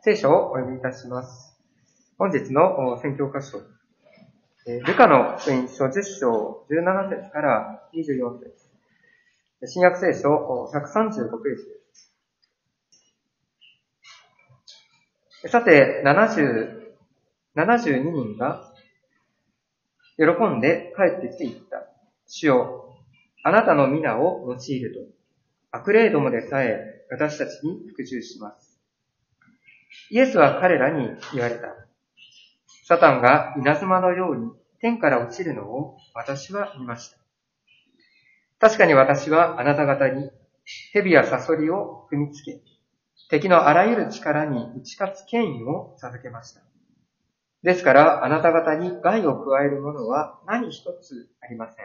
聖書をお読みいたします。本日の宣教箇所、ルカの福音書10章17節から24節、新約聖書135ページです。さて、72人が喜んで帰ってきていった。主よ、あなたの皆を用いると、悪霊どもでさえ私たちに服従します。イエスは彼らに言われた。サタンが稲妻のように天から落ちるのを私は見ました。確かに私はあなた方に蛇やサソリを踏みつけ、敵のあらゆる力に打ち勝つ権威を授けました。ですからあなた方に害を加えるものは何一つありません。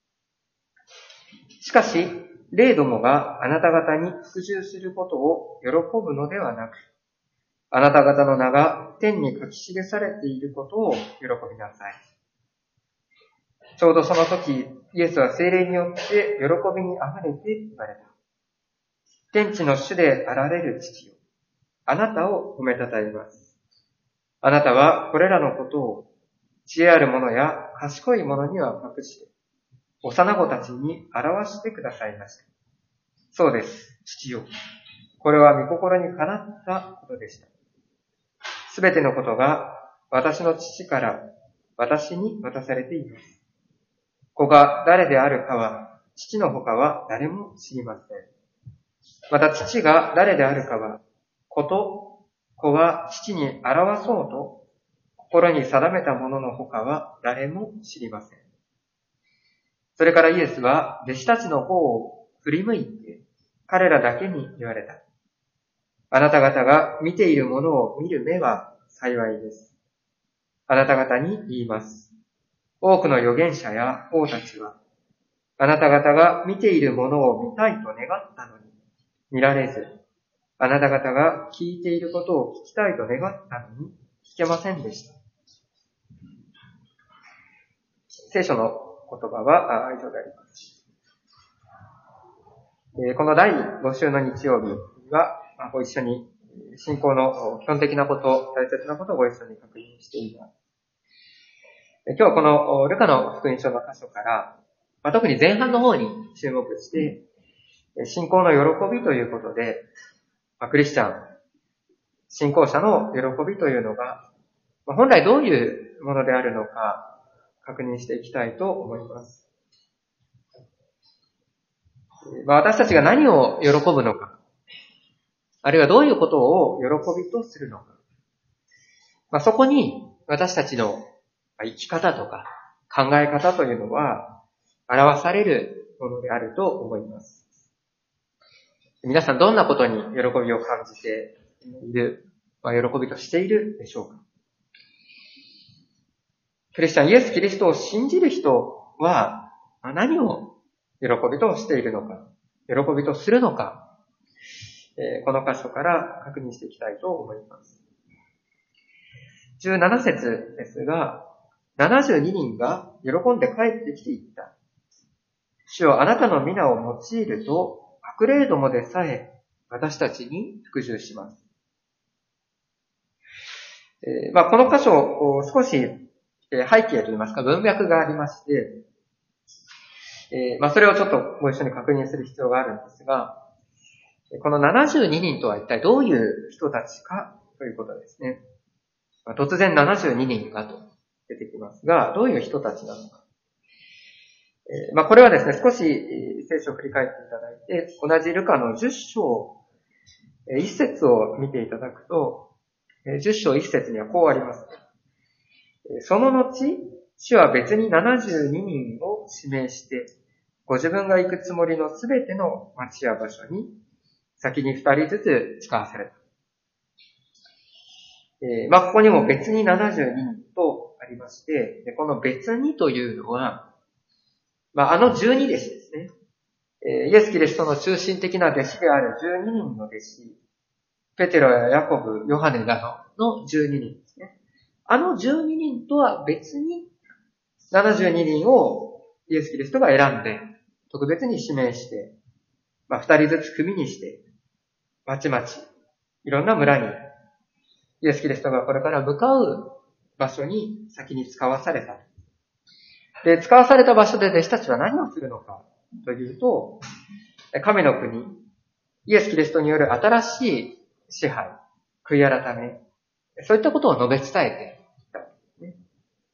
しかし、霊どもがあなた方に服従することを喜ぶのではなく、あなた方の名が天に書き記されていることを喜びなさい。ちょうどその時、イエスは聖霊によって喜びにあふれて言われた。天地の主であられる父よ、あなたを褒めたたえます。あなたはこれらのことを知恵ある者や賢い者には隠して、幼子たちに表してくださいました。そうです、父よ。これは御心にかなったことでした。すべてのことが私の父から私に渡されています。子が誰であるかは父のほかは誰も知りません。また父が誰であるかは子と子は父に表そうと心に定めたもののほかは誰も知りません。それからイエスは弟子たちの方を振り向いて彼らだけに言われた。あなた方が見ているものを見る目は幸いです。あなた方に言います。多くの預言者や王たちは、あなた方が見ているものを見たいと願ったのに、見られず、あなた方が聞いていることを聞きたいと願ったのに、聞けませんでした。聖書の言葉は以上であります。この第5週の日曜日は、ご一緒に信仰の基本的なこと、大切なことをご一緒に確認しています。今日はこのルカの福音書の箇所から、特に前半の方に注目して、信仰の喜びということで、クリスチャン、信仰者の喜びというのが、本来どういうものであるのか確認していきたいと思います。私たちが何を喜ぶのか、あるいはどういうことを喜びとするのか。そこに私たちの生き方とか考え方というのは表されるものであると思います。皆さんどんなことに喜びを感じている、喜びとしているでしょうか。クリスチャン、イエス・キリストを信じる人は何を喜びとしているのか、喜びとするのか、この箇所から確認していきたいと思います。17節ですが、72人が喜んで帰ってきていった。主よ、あなたの皆を用いると、悪霊どもでさえ私たちに服従します。この箇所、少し背景といいますか文脈がありまして、それをちょっとご一緒に確認する必要があるんですが、この72人とは一体どういう人たちかということですね。突然72人がと出てきますが、どういう人たちなのか。これはですね、少し聖書を振り返っていただいて、同じルカの10章1節を見ていただくと、10章1節にはこうあります。その後、主は別に72人を指名して、ご自分が行くつもりのすべての町や場所に先に2人ずつ使わされた。ここにも別に72人とありまして、この別にというのは、12弟子ですね。イエス・キリストの中心的な弟子である12人の弟子、ペテロやヤコブ、ヨハネなどの12人ですね。12人とは別に72人をイエス・キリストが選んで、特別に指名して、2人ずつ組にして、まちまち、いろんな村にイエス・キリストがこれから向かう場所に先に使わされた。で、使わされた場所で弟子たちは何をするのかというと、神の国、イエス・キリストによる新しい支配、悔い改め、そういったことを述べ伝えていたんですね。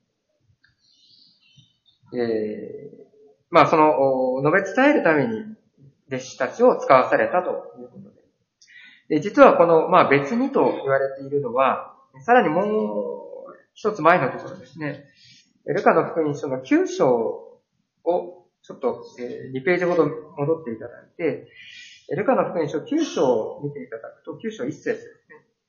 その、述べ伝えるために弟子たちを使わされたということで。実はこの、別にと言われているのは、さらにもう一つ前のところですね。ルカの福音書の9章をちょっと2ページほど戻っていただいて、ルカの福音書9章を見ていただくと、9章1節です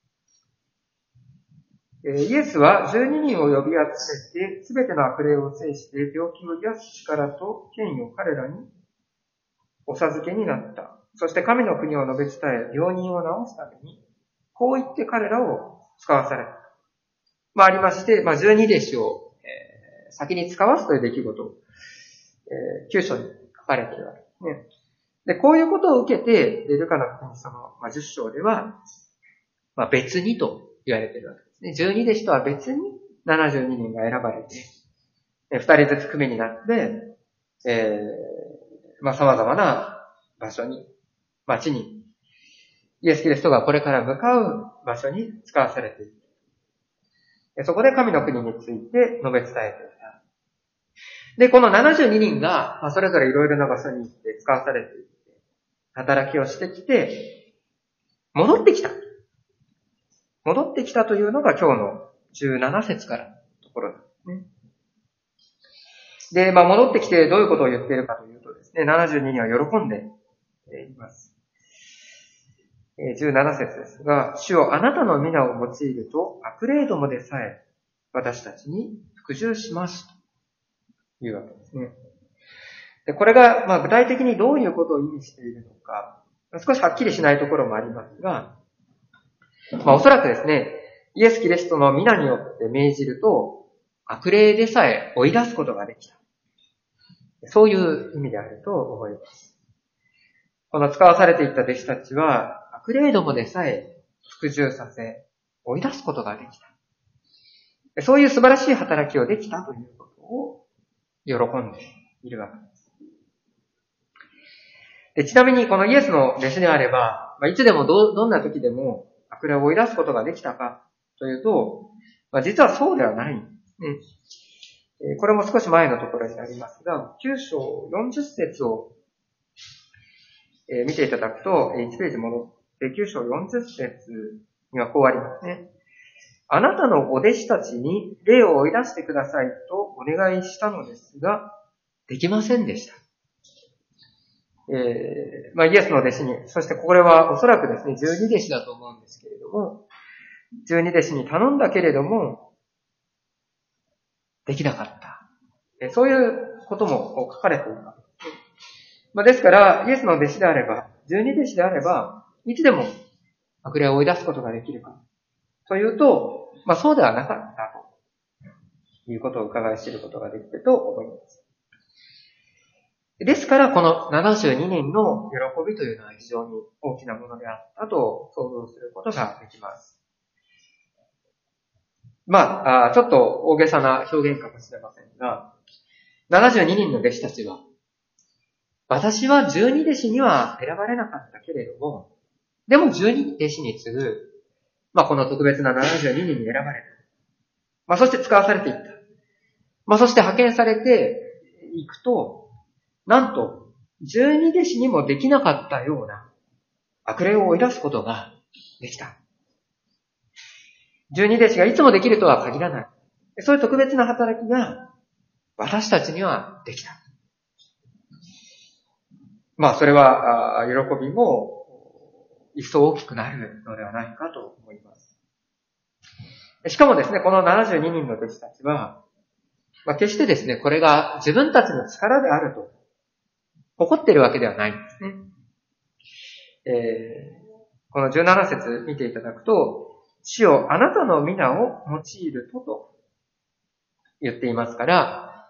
ね。イエスは12人を呼び集めて、すべての悪霊を制して、病気を癒す力と権威を彼らにお授けになった。そして神の国を述べ伝え、病人を治すために、こう言って彼らを使わされた。ありまして、12弟子を、先に使わすという出来事を、9章に書かれているわけですね。で、こういうことを受けて、ルカの福音書の10章では、別にと言われているわけですね。12弟子とは別に72人が選ばれて、2人ずつ組になって、様々な場所に、町に、イエス・キリストがこれから向かう場所に使わされている。そこで神の国について述べ伝えていた。で、この72人が、それぞれいろいろな場所に行って使わされていって、働きをしてきて、戻ってきた。戻ってきたというのが今日の17節からのところなんですね。で、戻ってきてどういうことを言っているかというとですね、72人は喜んでいます。17節ですが、主よあなたの皆を用いると悪霊どもでさえ私たちに服従しますというわけですね。で、これが具体的にどういうことを意味しているのか、少しはっきりしないところもありますが、おそらくですね、イエス・キリストの皆によって命じると悪霊でさえ追い出すことができた。そういう意味であると思います。この使わされていった弟子たちは、悪霊どもでさえ服従させ、追い出すことができた。そういう素晴らしい働きをできたということを喜んでいるわけです。ちなみにこのイエスの弟子であれば、いつでもどんな時でも悪霊を追い出すことができたかというと、実はそうではないんですね。これも少し前のところになりますが、9章40節を見ていただくと、1ページ戻って9章40節にはこうありますね。あなたのお弟子たちに霊を追い出してくださいとお願いしたのですが、できませんでした。イエスの弟子に、そしてこれはおそらくですね、12弟子だと思うんですけれども、12弟子に頼んだけれども、できなかった。そういうことも書かれています。ですから、イエスの弟子であれば、12弟子であれば、いつでも悪霊を追い出すことができるか。というと、そうではなかったということを伺い知ることができると思います。ですから、この72人の喜びというのは非常に大きなものであったと想像することができます。ちょっと大げさな表現かもしれませんが、72人の弟子たちは、私は12弟子には選ばれなかったけれども、でも12弟子に次ぐ、この特別な72人に選ばれた。そして使わされていった。そして派遣されていくと、なんと、12弟子にもできなかったような悪霊を追い出すことができた。12弟子がいつもできるとは限らない。そういう特別な働きが私たちにはできた。それは、喜びも一層大きくなるのではないかと思います。しかもですね、この72人の弟子たちは、決してですね、これが自分たちの力であると誇っているわけではないんですね。この17節見ていただくと、主よあなたの皆を用いると言っていますから、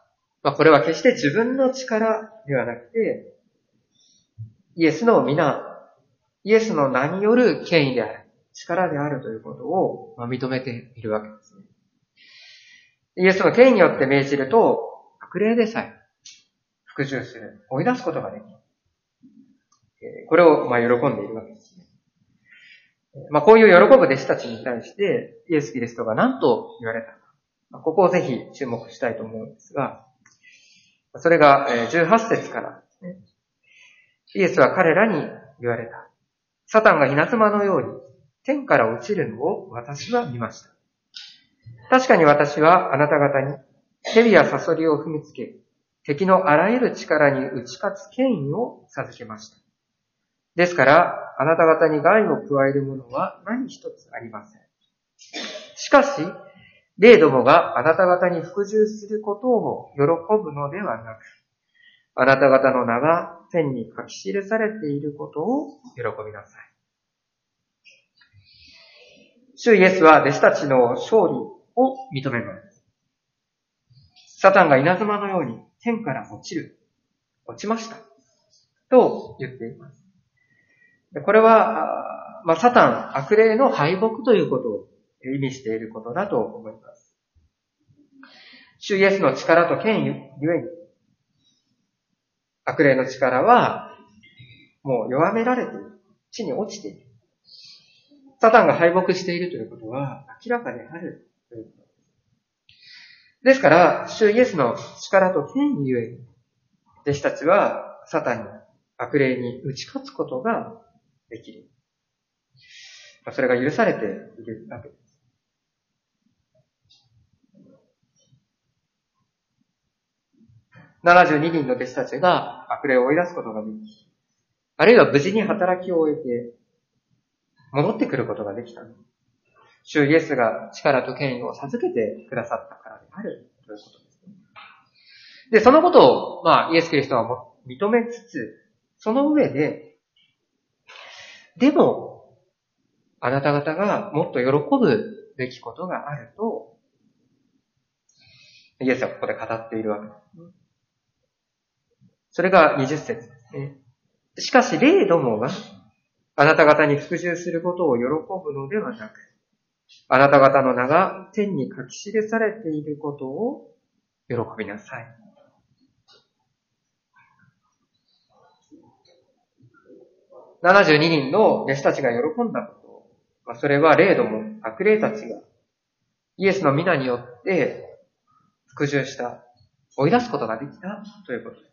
これは決して自分の力ではなくて、イエスの皆、イエスの名による権威である力であるということを認めているわけですね。イエスの権威によって命じると、悪霊でさえ服従する、追い出すことができる。これを喜んでいるわけですね。こういう喜ぶ弟子たちに対してイエス・キリストが何と言われたか、ここをぜひ注目したいと思うんですが、それが18節からですね。イエスは彼らに言われた。サタンが稲妻のように天から落ちるのを私は見ました。確かに私はあなた方に蛇やサソリを踏みつけ、敵のあらゆる力に打ち勝つ権威を授けました。ですから、あなた方に害を加えるものは何一つありません。しかし、霊どもがあなた方に服従することを喜ぶのではなく、あなた方の名が天に書き記されていることを喜びなさい。主イエスは弟子たちの勝利を認めます。サタンが稲妻のように天から落ちました。と言っています。これは、サタン、悪霊の敗北ということを意味していることだと思います。主イエスの力と権威ゆえに、悪霊の力はもう弱められている。地に落ちている。サタンが敗北しているということは明らかであるということです。ですから、主イエスの力と権威ゆえに、弟子たちはサタンに、悪霊に打ち勝つことができる。それが許されているわけです。72人の弟子たちが悪霊を追い出すことができ、あるいは無事に働きを終えて戻ってくることができた。主イエスが力と権威を授けてくださったからであるということですね。で、そのことを、イエス・キリストは認めつつ、その上で、でも、あなた方がもっと喜ぶべきことがあると、イエスはここで語っているわけです。それが20節ですね。しかし、霊どもがあなた方に服従することを喜ぶのではなく、あなた方の名が天に書き記されていることを喜びなさい。72人の弟子たちが喜んだこと、それは霊ども、悪霊たちがイエスの皆によって服従した、追い出すことができたということです。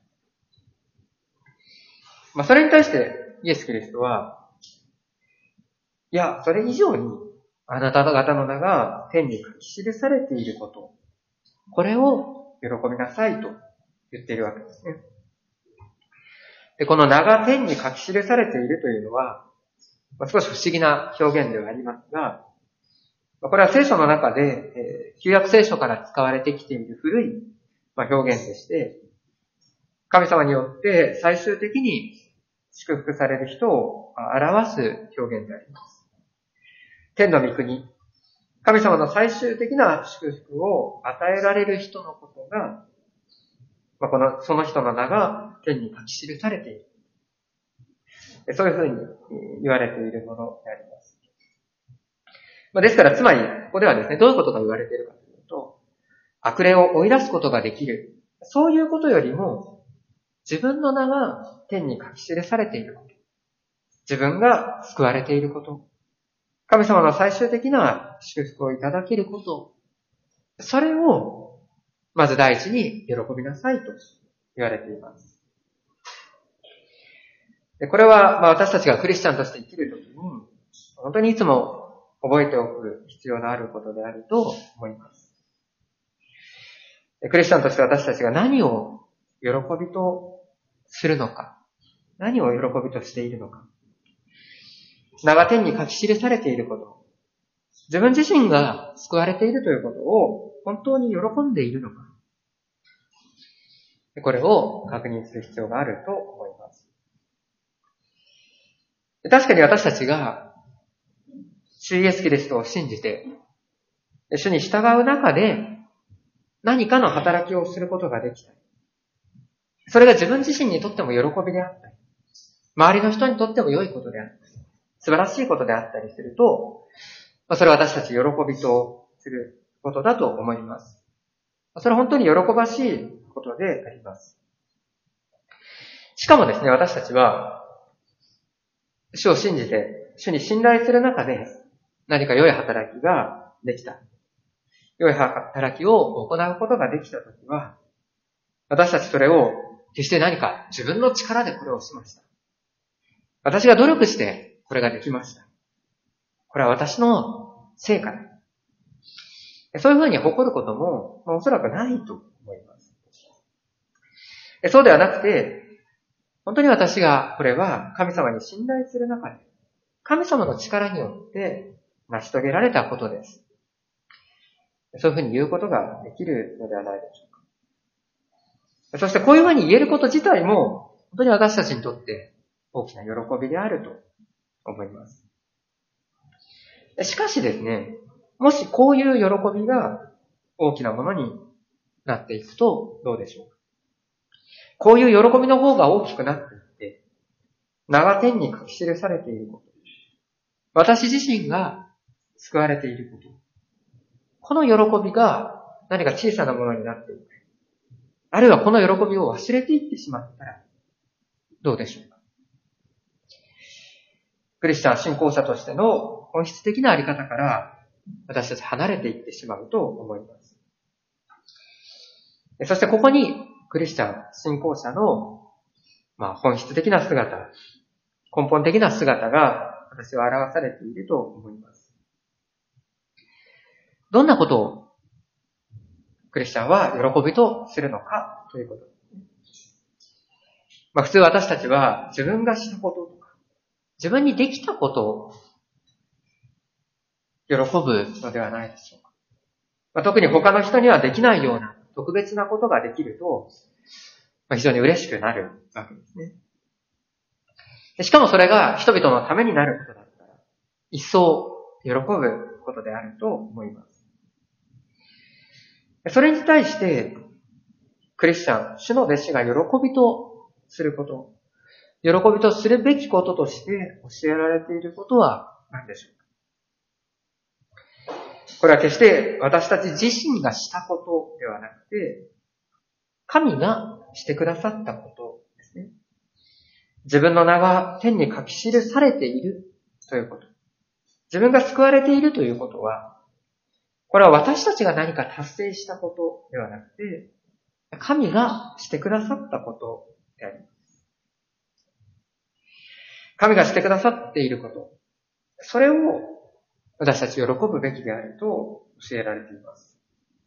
それに対してイエス・キリストは、いや、それ以上にあなた方の名が天に書き記されていること、これを喜びなさいと言っているわけですね。で、この名が天に書き記されているというのは、少し不思議な表現ではありますが、これは聖書の中で、旧約聖書から使われてきている古い表現でして、神様によって最終的に祝福される人を表す表現であります。天の御国、神様の最終的な祝福を与えられる人のことが、その人の名が天に書き記されている。そういうふうに言われているものであります。ですから、つまり、ここではですね、どういうことが言われているかというと、悪霊を追い出すことができる。そういうことよりも、自分の名が天に書き記されていること。自分が救われていること。神様の最終的な祝福をいただけること。それを、まず第一に喜びなさいと言われています。で、これは、私たちがクリスチャンとして生きるときに、本当にいつも覚えておく必要のあることであると思います。クリスチャンとして私たちが何を喜びとするのか、何を喜びとしているのか、名が天に書き記されていること、自分自身が救われているということを本当に喜んでいるのか、これを確認する必要があると思います。確かに私たちが主イエスキリストを信じて、主に従う中で何かの働きをすることができたり、それが自分自身にとっても喜びであったり、周りの人にとっても良いことであったり、 素晴らしいことであったりすると、それは私たち喜びとすることだと思います。それは本当に喜ばしいことであります。しかもですね、私たちは、主を信じて、主に信頼する中で、何か良い働きができた。良い働きを行うことができたときは、私たちそれを決して何か自分の力でこれをしました。私が努力してこれができました。これは私の成果だ。そういうふうに誇ることも、おそらくないと思います。そうではなくて、本当に私がこれは神様に信頼する中で、神様の力によって成し遂げられたことです。そういうふうに言うことができるのではないでしょうか。そしてこういうふうに言えること自体も、本当に私たちにとって大きな喜びであると思います。しかしですね、もしこういう喜びが大きなものになっていくとどうでしょうか。こういう喜びの方が大きくなっていって、名が天に書き記されていること、私自身が救われていること、この喜びが何か小さなものになっていく。あるいはこの喜びを忘れていってしまったらどうでしょうか。クリスチャン信仰者としての本質的なあり方から私たち離れていってしまうと思います。そしてここにクリスチャン信仰者の本質的な姿、根本的な姿が私は表されていると思います。どんなことをクリスチャンは喜びとするのかということですね。普通私たちは自分がしたこととか、自分にできたことを喜ぶのではないでしょうか。特に他の人にはできないような特別なことができると、非常に嬉しくなるわけですね。しかもそれが人々のためになることだったら、一層喜ぶことであると思います。それに対して、クリスチャン、主の弟子が喜びとすること、喜びとするべきこととして教えられていることは何でしょうか。これは決して私たち自身がしたことではなくて、神がしてくださったことですね。自分の名が天に書き記されているということ。自分が救われているということは、これは私たちが何か達成したことではなくて、神がしてくださったことであります。神がしてくださっていること、それを私たち喜ぶべきであると教えられています。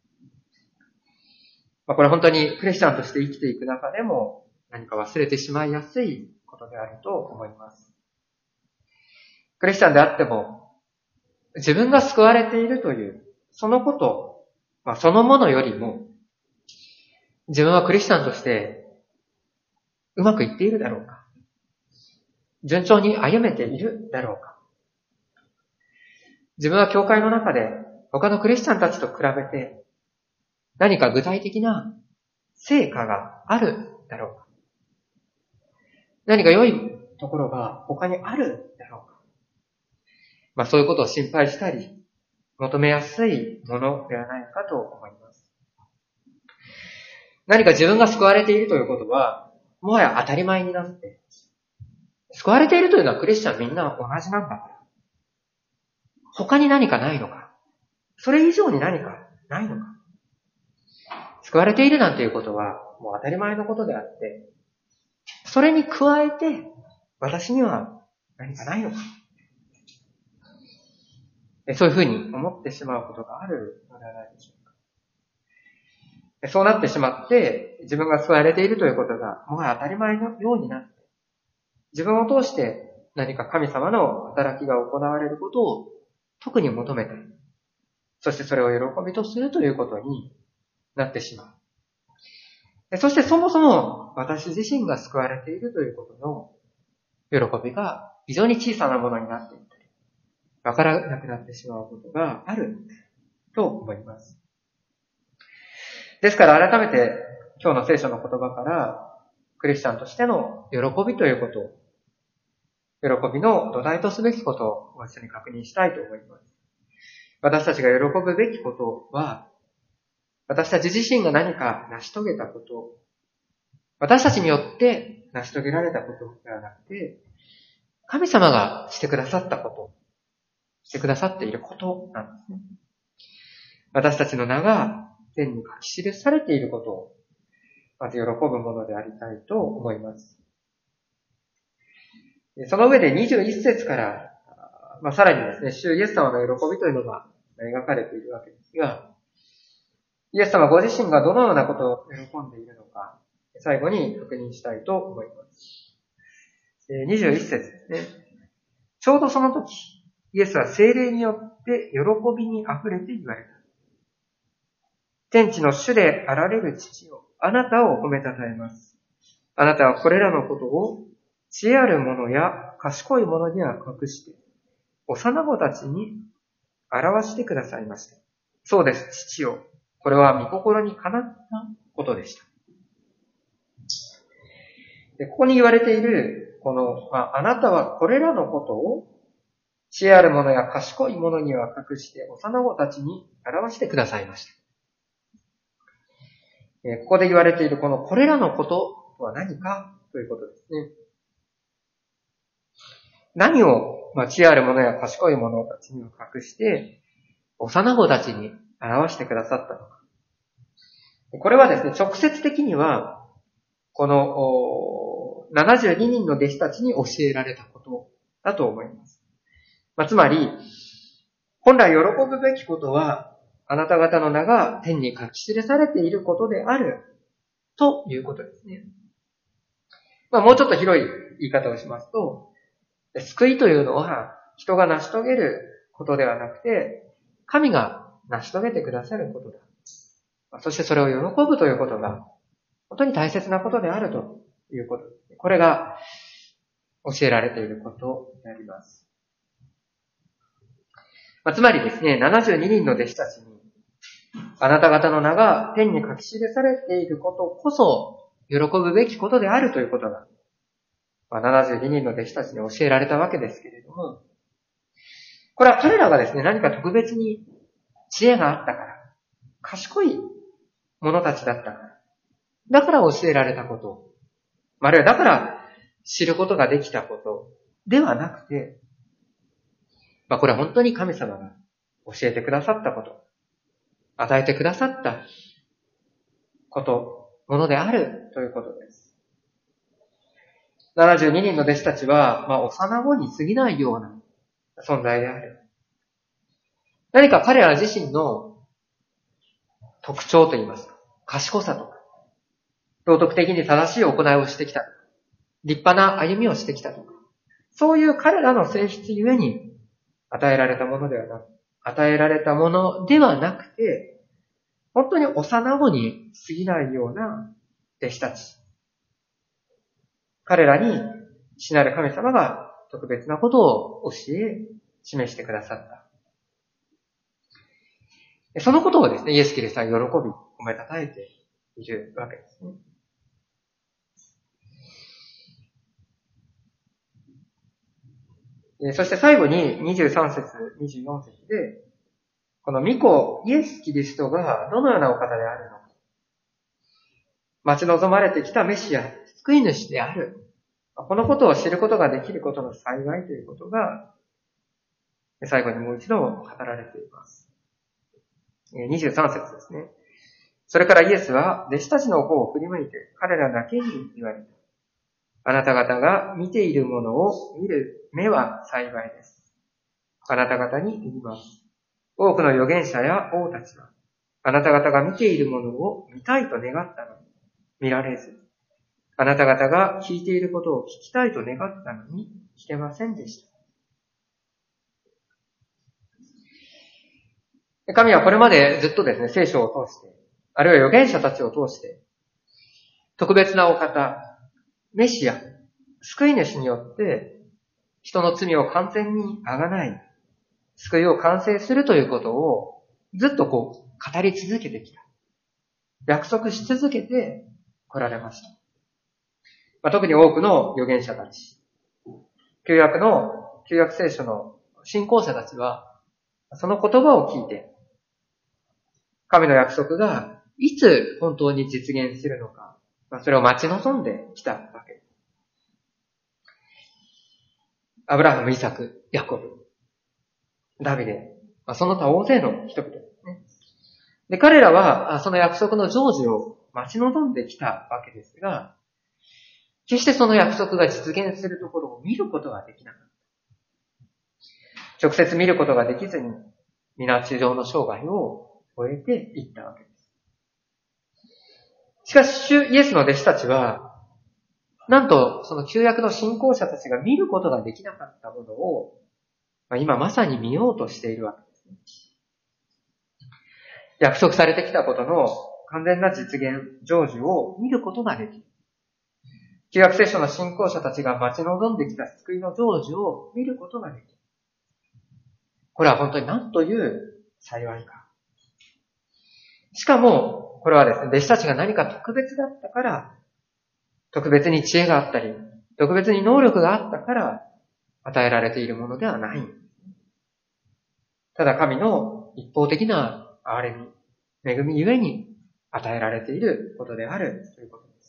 これは本当にクリスチャンとして生きていく中でも何か忘れてしまいやすいことであると思います。クリスチャンであっても自分が救われているというそのこと、そのものよりも自分はクリスチャンとしてうまくいっているだろうか、順調に歩めているだろうか、自分は教会の中で他のクリスチャンたちと比べて何か具体的な成果があるだろうか、何か良いところが他にあるだろうか、そういうことを心配したり求めやすいものではないかと思います。何か自分が救われているということはもはや当たり前になって、救われているというのはクリスチャンみんな同じなんだから、他に何かないのか、それ以上に何かないのか、救われているなんていうことはもう当たり前のことであって、それに加えて私には何かないのか、そういうふうに思ってしまうことがあるのではないでしょうか。そうなってしまって自分が救われているということがもはや当たり前のようになって、自分を通して何か神様の働きが行われることを特に求めて、そしてそれを喜びとするということになってしまう。そしてそもそも私自身が救われているということの喜びが非常に小さなものになっていったり、わからなくなってしまうことがあると思います。ですから改めて今日の聖書の言葉からクリスチャンとしての喜びということを喜びの土台とすべきことをご一緒に確認したいと思います。私たちが喜ぶべきことは、私たち自身が何か成し遂げたこと、私たちによって成し遂げられたことではなくて、神様がしてくださったこと、してくださっていることなんですね。私たちの名が天に書き記されていることを、まず喜ぶものでありたいと思います。その上で21節から、さらにですね、主イエス様の喜びというのが描かれているわけですが、イエス様ご自身がどのようなことを喜んでいるのか、最後に確認したいと思います。21節ですね。ちょうどその時、イエスは聖霊によって喜びに溢れて言われた。天地の主であられる父よ、あなたを褒めたたえます。あなたはこれらのことを知恵ある者や賢い者には隠して、幼子たちに表してくださいました。そうです、父よ。これは御心にかなったことでした。でここに言われている、あなたはこれらのことを知恵ある者や賢い者には隠して、幼子たちに表してくださいました。ここで言われているこれらのこととは何かということですね。何を、知恵ある者や賢い者たちには隠して、幼子たちに表してくださったのか。これはですね、直接的には、72人の弟子たちに教えられたことだと思います。つまり、本来喜ぶべきことは、あなた方の名が天に書き記されていることである、ということですね。もうちょっと広い言い方をしますと、救いというのは人が成し遂げることではなくて、神が成し遂げてくださることだ。そしてそれを喜ぶということが、本当に大切なことであるということです。これが教えられていることになります。つまりですね、72人の弟子たちに、あなた方の名が天に書き記されていることこそ、喜ぶべきことであるということが、72人の弟子たちに教えられたわけですけれども、これは彼らがですね、何か特別に知恵があったから、賢い者たちだったから、だから教えられたこと、あるいはだから知ることができたことではなくて、これは本当に神様が教えてくださったこと、与えてくださったこと、ものであるということです。72人の弟子たちは、幼子に過ぎないような存在である。何か彼ら自身の特徴といいますか、賢さとか、道徳的に正しい行いをしてきたとか、立派な歩みをしてきたとか、そういう彼らの性質ゆえに与えられたものではなくて、本当に幼子に過ぎないような弟子たち。彼らに父なる神様が特別なことを教え、示してくださった。そのことをですね、イエス・キリストは喜び、褒めたたえているわけですね。そして最後に23節、24節で、この御子、イエス・キリストがどのようなお方であるのか。待ち望まれてきたメシア、救い主である。このことを知ることができることの幸いということが、最後にもう一度語られています。23節ですね。それからイエスは弟子たちの方を振り向いて彼らだけに言われた。あなた方が見ているものを見る目は幸いです。あなた方に言います。多くの預言者や王たちは、あなた方が見ているものを見たいと願ったのに、見られず、あなた方が聞いていることを聞きたいと願ったのに、聞けませんでした。神はこれまでずっとですね、聖書を通して、あるいは預言者たちを通して、特別なお方、メシア、救い主によって、人の罪を完全にあがない、救いを完成するということを、ずっと語り続けてきた。約束し続けて来られました。特に多くの預言者たち、 旧約聖書の信仰者たちは、その言葉を聞いて、神の約束がいつ本当に実現するのか、それを待ち望んできたわけです。アブラハム、イサク、ヤコブ、ダビデ、その他大勢の人々ですね。で、彼らはその約束の成就を待ち望んできたわけですが、決してその約束が実現するところを見ることができなかった。直接見ることができずに、皆地上の生涯を終えていったわけです。しかし、主イエスの弟子たちは、なんとその旧約の信仰者たちが見ることができなかったものを、今まさに見ようとしているわけですね。約束されてきたことの完全な実現、成就を見ることができる。旧約聖書の信仰者たちが待ち望んできた救いの成就を見ることができる。これは本当に何という幸いか。しかも、これはですね、弟子たちが何か特別だったから、特別に知恵があったり、特別に能力があったから与えられているものではない。ただ神の一方的な憐れみ、恵みゆえに与えられていることであるということです。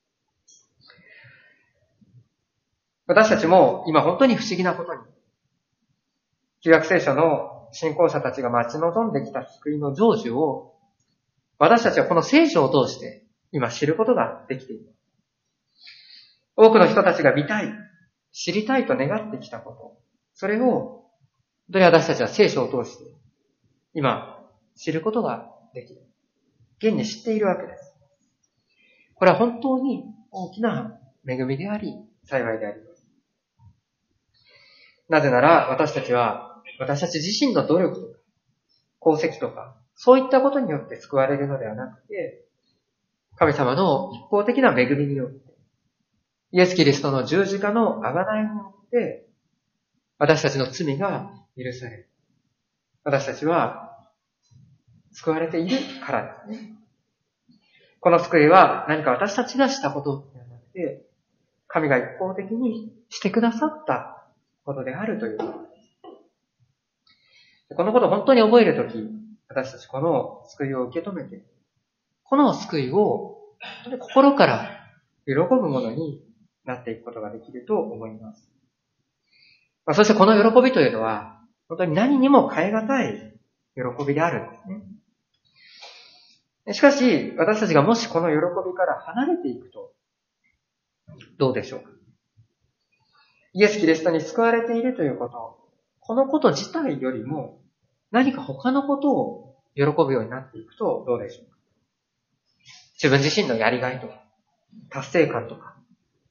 私たちも今本当に不思議なことに、旧約聖書の信仰者たちが待ち望んできた救いの成就を、私たちはこの聖書を通して今知ることができています。多くの人たちが見たい、知りたいと願ってきたこと、それを本当に私たちは聖書を通して今知ることができる。現に知っているわけです。これは本当に大きな恵みであり、幸いであります。なぜなら私たち自身の努力とか、功績とか、そういったことによって救われるのではなくて、神様の一方的な恵みによって、イエス・キリストの十字架の贖いによって、私たちの罪が許される。私たちは救われているからですね。この救いは何か私たちがしたことではなくて、神が一方的にしてくださったことであるということです。このことを本当に覚えるとき、私たちこの救いを受け止めて、この救いを本当に心から喜ぶものになっていくことができると思います。そしてこの喜びというのは、本当に何にも代え難い喜びであるんですね。しかし、私たちがもしこの喜びから離れていくと、どうでしょうか。イエス・キリストに救われているということ、このこと自体よりも、何か他のことを喜ぶようになっていくとどうでしょうか。自分自身のやりがいとか、達成感とか、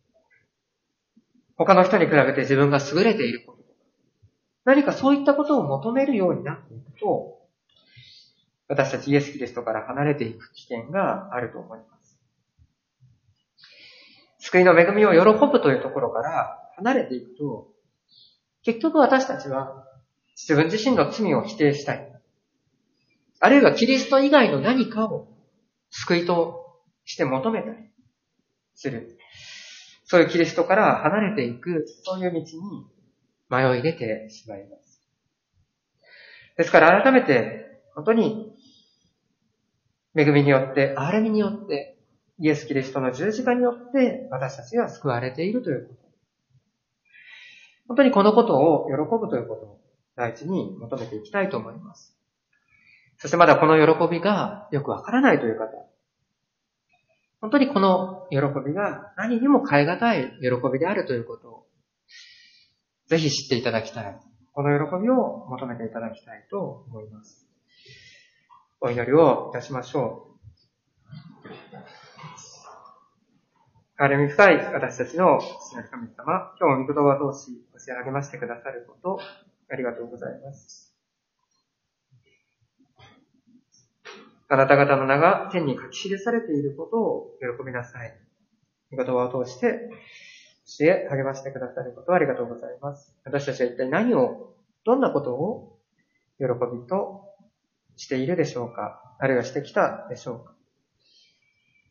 他の人に比べて自分が優れていることとか、何かそういったことを求めるようになっていくと、私たちイエス・キリストから離れていく危険があると思います。救いの恵みを喜ぶというところから離れていくと、結局私たちは自分自身の罪を否定したい。あるいはキリスト以外の何かを救いとして求めたりする。そういうキリストから離れていく、そういう道に迷い出てしまいます。ですから改めて、本当に恵みによって、憐れみによって、イエス・キリストの十字架によって私たちが救われているということ。本当にこのことを喜ぶということを第一に求めていきたいと思います。そしてまだこの喜びがよくわからないという方、本当にこの喜びが何にも代え難い喜びであるということをぜひ知っていただきたい。この喜びを求めていただきたいと思います。お祈りをいたしましょう。憐れみ深い私たちの父なる神様、今日も御言葉を通し教え上げましてくださること、ありがとうございます。あなた方の名が天に書き記されていることを喜びなさい。御言葉を通して教え励ましてくださることをありがとうございます。私たちは一体どんなことを喜びとしているでしょうか、あるいはしてきたでしょうか。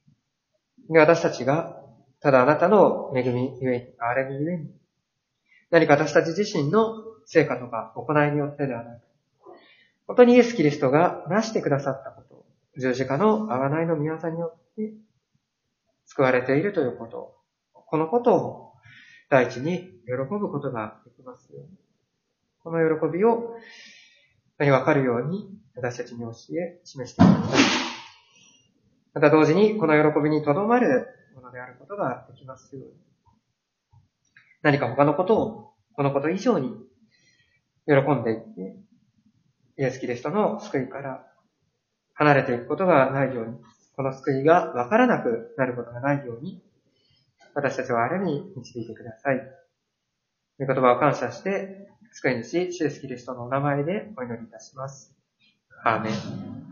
私たちがただあなたの恵みゆえに、憐れみゆえに、 何か私たち自身の成果とか行いによってではなく、本当にイエス・キリストがなしてくださったこと、十字架の贖いの御業によって救われているということ、このことを第一に喜ぶことができますように。この喜びを分かるように私たちに教え、示してください。また同時にこの喜びにとどまるものであることができますように。何か他のことを、このこと以上に喜んでいって、イエス・キリストの救いから離れていくことがないように、この救いが分からなくなることがないように、私たちをあるに導いてください。御言葉を感謝して、救い主、イエス・キリストのお名前でお祈りいたします。アーメン。